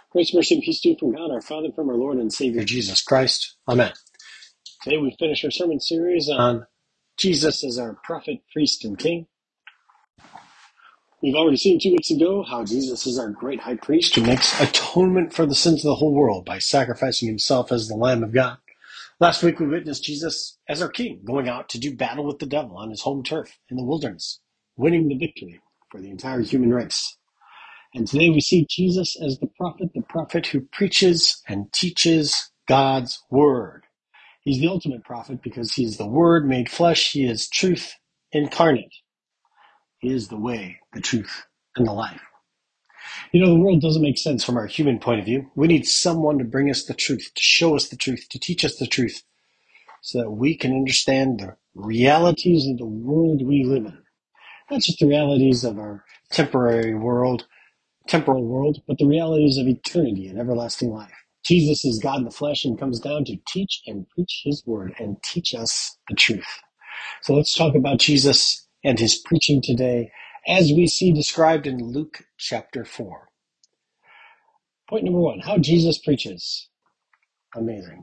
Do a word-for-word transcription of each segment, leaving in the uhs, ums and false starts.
Grace, mercy, and peace to you from God, our Father, from our Lord and Savior, Jesus Christ. Amen. Today we finish our sermon series on Jesus as our prophet, priest, and king. We've already seen two weeks ago how Jesus is our great high priest who makes atonement for the sins of the whole world by sacrificing himself as the Lamb of God. Last week we witnessed Jesus as our king, going out to do battle with the devil on his home turf in the wilderness, winning the victory for the entire human race. And today we see Jesus as the prophet, the prophet who preaches and teaches God's word. He's the ultimate prophet because he is the word made flesh. He is truth incarnate. He is the way, the truth, and the life. You know, the world doesn't make sense from our human point of view. We need someone to bring us the truth, to show us the truth, to teach us the truth, so that we can understand the realities of the world we live in. Not just the realities of our temporary world, temporal world, but the realities of eternity and everlasting life. Jesus is God in the flesh and comes down to teach and preach his word and teach us the truth. So let's talk about Jesus and his preaching today as we see described in Luke chapter four. Point number one, how Jesus preaches. Amazing.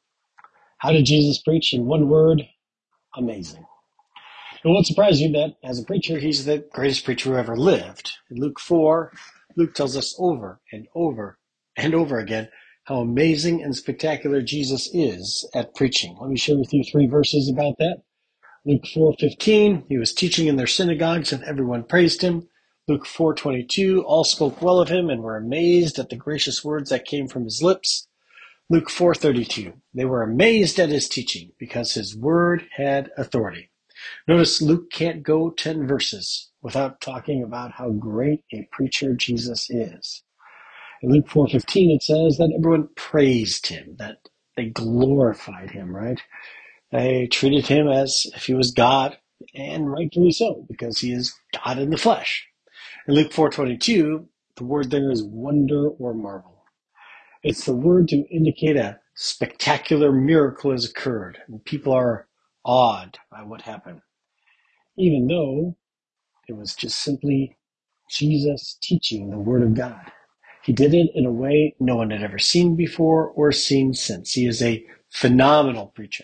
How did Jesus preach? In one word, amazing. It won't surprise you that as a preacher, he's the greatest preacher who ever lived. In Luke four, Luke tells us over and over and over again how amazing and spectacular Jesus is at preaching. Let me share with you three verses about that. Luke four fifteen, he was teaching in their synagogues and everyone praised him. Luke four twenty-two, all spoke well of him and were amazed at the gracious words that came from his lips. Luke four thirty-two, they were amazed at his teaching because his word had authority. Notice Luke can't go ten verses without talking about how great a preacher Jesus is. In Luke four fifteen, it says that everyone praised him, that they glorified him, right? They treated him as if he was God, and rightfully so, because he is God in the flesh. In Luke four twenty-two, the word there is wonder or marvel. It's the word to indicate a spectacular miracle has occurred, and people are awed by what happened, even though it was just simply Jesus teaching the Word of God. He did it in a way no one had ever seen before or seen since. He is a phenomenal preacher.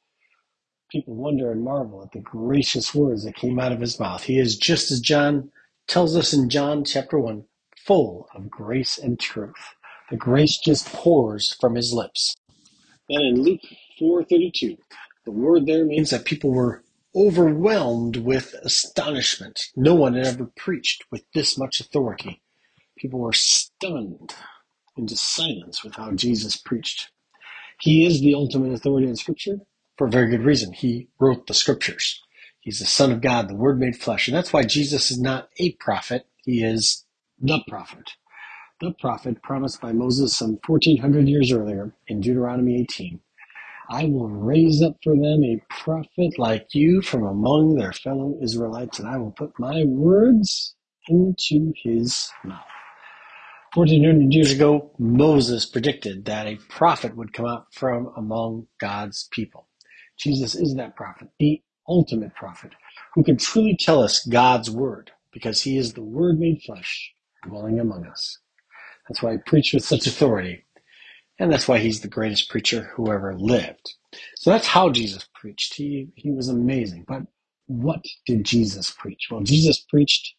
People wonder and marvel at the gracious words that came out of his mouth. He is, just as John tells us in John chapter one, full of grace and truth. The grace just pours from his lips. Then in Luke four thirty-two, the word there means that people were overwhelmed with astonishment. No one had ever preached with this much authority. People were stunned into silence with how Jesus preached. He is the ultimate authority in Scripture for a very good reason. He wrote the Scriptures. He's the Son of God, the Word made flesh. And that's why Jesus is not a prophet. He is the prophet. The prophet promised by Moses some fourteen hundred years earlier in Deuteronomy eighteen. I will raise up for them a prophet like you from among their fellow Israelites, and I will put my words into his mouth. fourteen hundred years ago, Moses predicted that a prophet would come out from among God's people. Jesus is that prophet, the ultimate prophet, who can truly tell us God's word, because he is the Word made flesh, dwelling among us. That's why he preached with such authority. And that's why he's the greatest preacher who ever lived. So that's how Jesus preached. He, he was amazing. But what did Jesus preach? Well, Jesus preached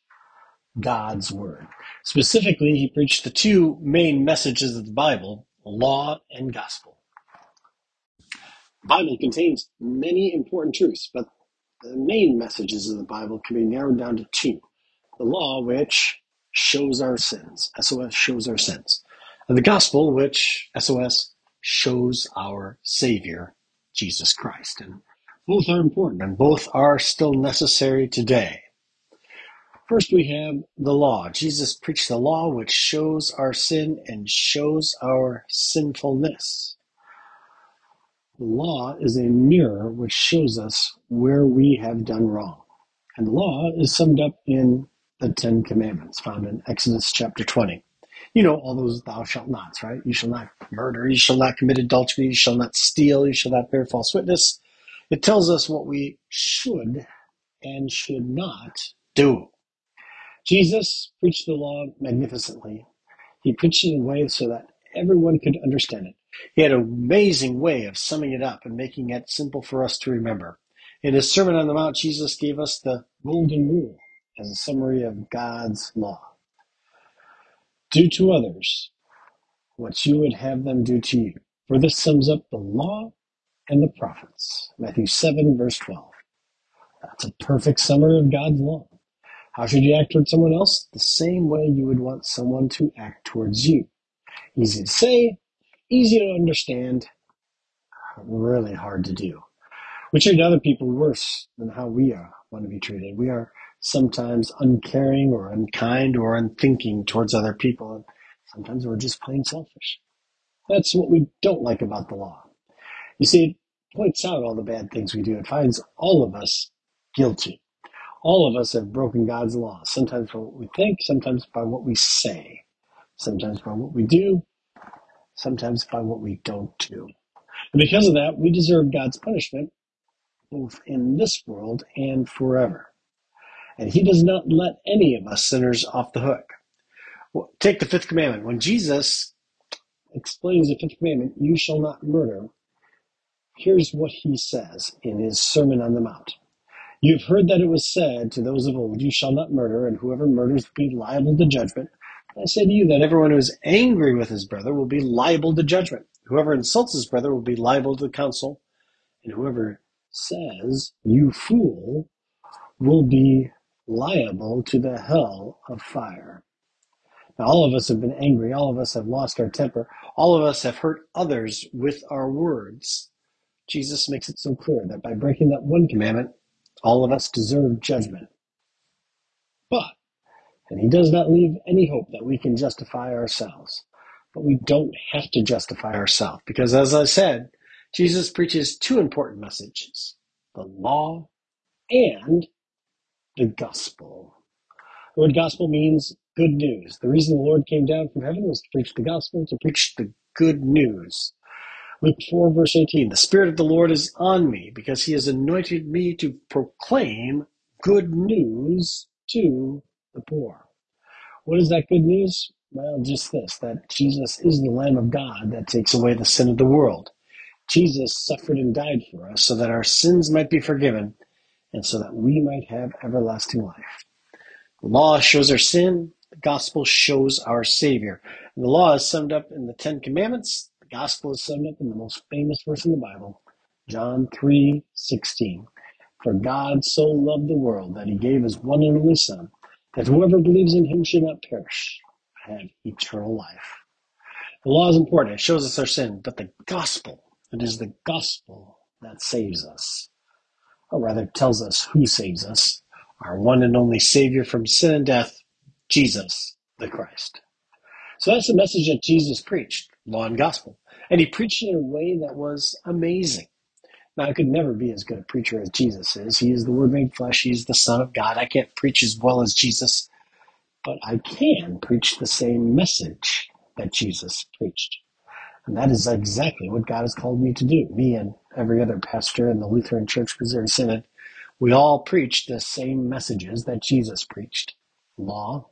God's word. Specifically, he preached the two main messages of the Bible, law and gospel. The Bible contains many important truths, but the main messages of the Bible can be narrowed down to two. The law, which shows our sins. S O S shows our sins. And the gospel, which S O S shows our Savior, Jesus Christ. And both are important, and both are still necessary today. First, we have the law. Jesus preached the law, which shows our sin and shows our sinfulness. The law is a mirror which shows us where we have done wrong. And the law is summed up in the Ten Commandments, found in Exodus chapter twenty. You know, all those thou shalt nots, right? You shall not murder, you shall not commit adultery, you shall not steal, you shall not bear false witness. It tells us what we should and should not do. Jesus preached the law magnificently. He preached it in a way so that everyone could understand it. He had an amazing way of summing it up and making it simple for us to remember. In his Sermon on the Mount, Jesus gave us the Golden Rule as a summary of God's law. Do to others what you would have them do to you. For this sums up the law and the prophets. Matthew seven, verse twelve. That's a perfect summary of God's law. How should you act towards someone else? The same way you would want someone to act towards you. Easy to say, easy to understand, really hard to do. We treat other people worse than how we are, want to be treated. We are sometimes uncaring or unkind or unthinking towards other people, and sometimes we're just plain selfish. That's what we don't like about the law. You see, it points out all the bad things we do. It finds all of us guilty. All of us have broken God's law, sometimes by what we think, sometimes by what we say, sometimes by what we do, sometimes by what we don't do. And because of that, we deserve God's punishment, both in this world and forever. And he does not let any of us sinners off the hook. Well, take the fifth commandment. When Jesus explains the fifth commandment, you shall not murder, here's what he says in his Sermon on the Mount. You've heard that it was said to those of old, you shall not murder, and whoever murders will be liable to judgment. I say to you that everyone who is angry with his brother will be liable to judgment. Whoever insults his brother will be liable to the council, and whoever says, you fool, will be liable to the hell of fire. Now, all of us have been angry. All of us have lost our temper. All of us have hurt others with our words. Jesus makes it so clear that by breaking that one commandment, all of us deserve judgment. But, and he does not leave any hope that we can justify ourselves. But we don't have to justify ourselves because, as I said, Jesus preaches two important messages, the law and the gospel. The word gospel means good news. The reason the Lord came down from heaven was to preach the gospel, to preach the good news. Luke four, verse eighteen, the Spirit of the Lord is on me because he has anointed me to proclaim good news to the poor. What is that good news? Well, just this, that Jesus is the Lamb of God that takes away the sin of the world. Jesus suffered and died for us so that our sins might be forgiven and so that we might have everlasting life. The law shows our sin. The gospel shows our Savior. And the law is summed up in the Ten Commandments. The gospel is summed up in the most famous verse in the Bible, John three sixteen. For God so loved the world that he gave his one and only Son, that whoever believes in him should not perish, but have eternal life. The law is important. It shows us our sin. But the gospel, it is the gospel that saves us. Or rather, tells us who saves us. Our one and only Savior from sin and death, Jesus the Christ. So that's the message that Jesus preached, law and gospel. And he preached it in a way that was amazing. Now, I could never be as good a preacher as Jesus is. He is the Word made flesh. He's the Son of God. I can't preach as well as Jesus, but I can preach the same message that Jesus preached. And that is exactly what God has called me to do. Me and every other pastor in the Lutheran Church Missouri Synod, we all preach the same messages that Jesus preached, law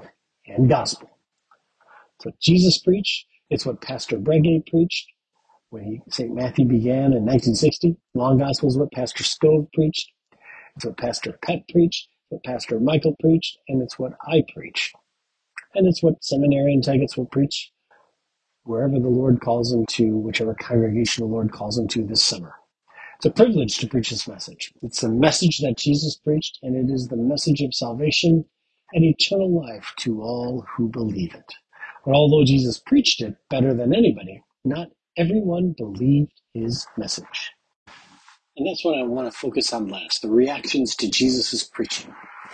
and gospel. It's what Jesus preached. It's what Pastor Breguet preached when he, Saint Matthew began in nineteen sixty. Law and gospel is what Pastor Scove preached. It's what Pastor Peck preached. It's what Pastor Michael preached. And it's what I preach. And it's what seminarian Taggets will preach wherever the Lord calls them to, whichever congregation the Lord calls them to this summer. It's a privilege to preach this message. It's a message that Jesus preached, and it is the message of salvation and eternal life to all who believe it. But although Jesus preached it better than anybody, not everyone believed his message. And that's what I want to focus on last, the reactions to Jesus' preaching.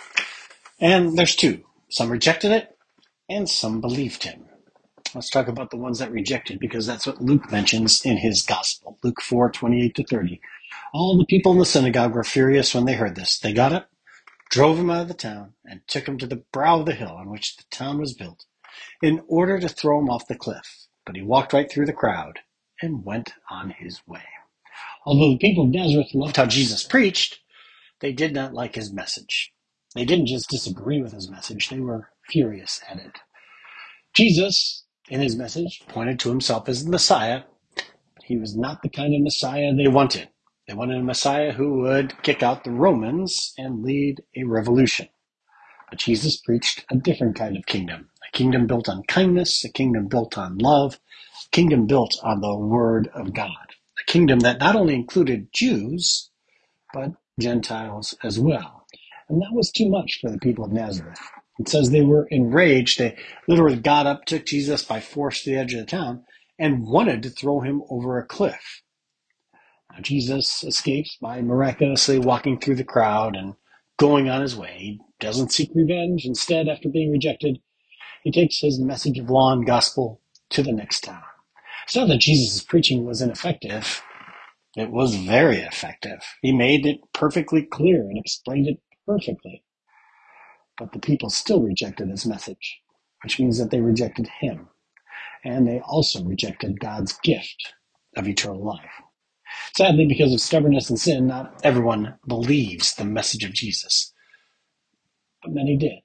And there's two. Some rejected it, and some believed him. Let's talk about the ones that rejected, because that's what Luke mentions in his gospel. Luke four, twenty-eight to thirty. All the people in the synagogue were furious when they heard this. They got up, drove him out of the town, and took him to the brow of the hill on which the town was built, in order to throw him off the cliff. But he walked right through the crowd and went on his way. Although the people of Nazareth loved how Jesus preached, they did not like his message. They didn't just disagree with his message, they were furious at it. Jesus, in his message, pointed to himself as the Messiah. He was not the kind of Messiah they wanted. They wanted a Messiah who would kick out the Romans and lead a revolution. But Jesus preached a different kind of kingdom, a kingdom built on kindness, a kingdom built on love, a kingdom built on the Word of God, a kingdom that not only included Jews, but Gentiles as well. And that was too much for the people of Nazareth. It says they were enraged. They literally got up, took Jesus by force to the edge of the town, and wanted to throw him over a cliff. Now, Jesus escapes by miraculously walking through the crowd and going on his way. He doesn't seek revenge. Instead, after being rejected, he takes his message of law and gospel to the next town. It's not that Jesus' preaching was ineffective. It was very effective. He made it perfectly clear and explained it perfectly. But the people still rejected his message, which means that they rejected him. And they also rejected God's gift of eternal life. Sadly, because of stubbornness and sin, not everyone believes the message of Jesus. But many did.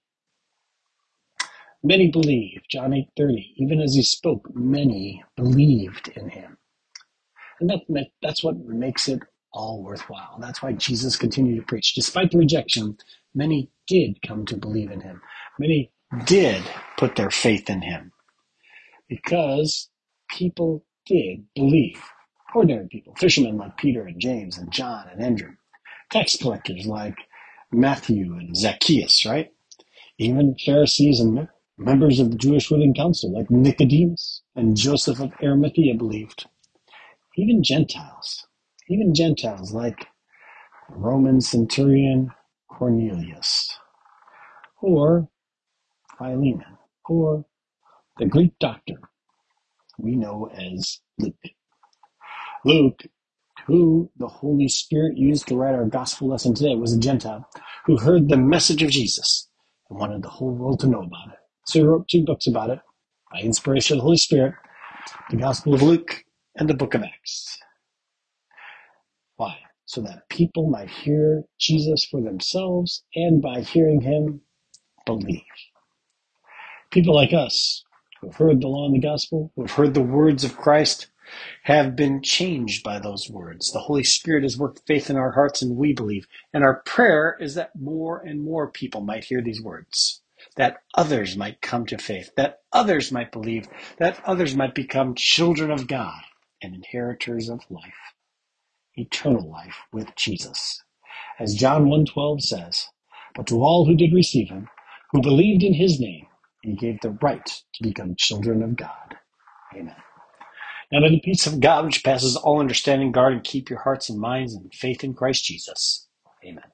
Many believed, John eight thirty. Even as he spoke, many believed in him. And that, that's what makes it all worthwhile. That's why Jesus continued to preach. Despite the rejection, many did come to believe in him. Many did put their faith in him. Because people did believe. Ordinary people, fishermen like Peter and James and John and Andrew. Tax collectors like Matthew and Zacchaeus, right? Even Pharisees and members of the Jewish ruling council like Nicodemus and Joseph of Arimathea believed. Even Gentiles, even Gentiles like Roman centurion Cornelius, or Philemon, or the Greek doctor we know as Luke. Luke, who the Holy Spirit used to write our gospel lesson today, was a Gentile who heard the message of Jesus and wanted the whole world to know about it. So he wrote two books about it, by inspiration of the Holy Spirit, the Gospel of Luke and the Book of Acts. Why? So that people might hear Jesus for themselves and by hearing him, believe. People like us who have heard the law and the gospel, who have heard the words of Christ, have been changed by those words. The Holy Spirit has worked faith in our hearts and we believe. And our prayer is that more and more people might hear these words, that others might come to faith, that others might believe, that others might become children of God and inheritors of life. Eternal life with Jesus. As John one twelve says, but to all who did receive him, who believed in his name, he gave the right to become children of God. Amen. Now may the peace of God, which passes all understanding, guard and keep your hearts and minds in faith in Christ Jesus. Amen.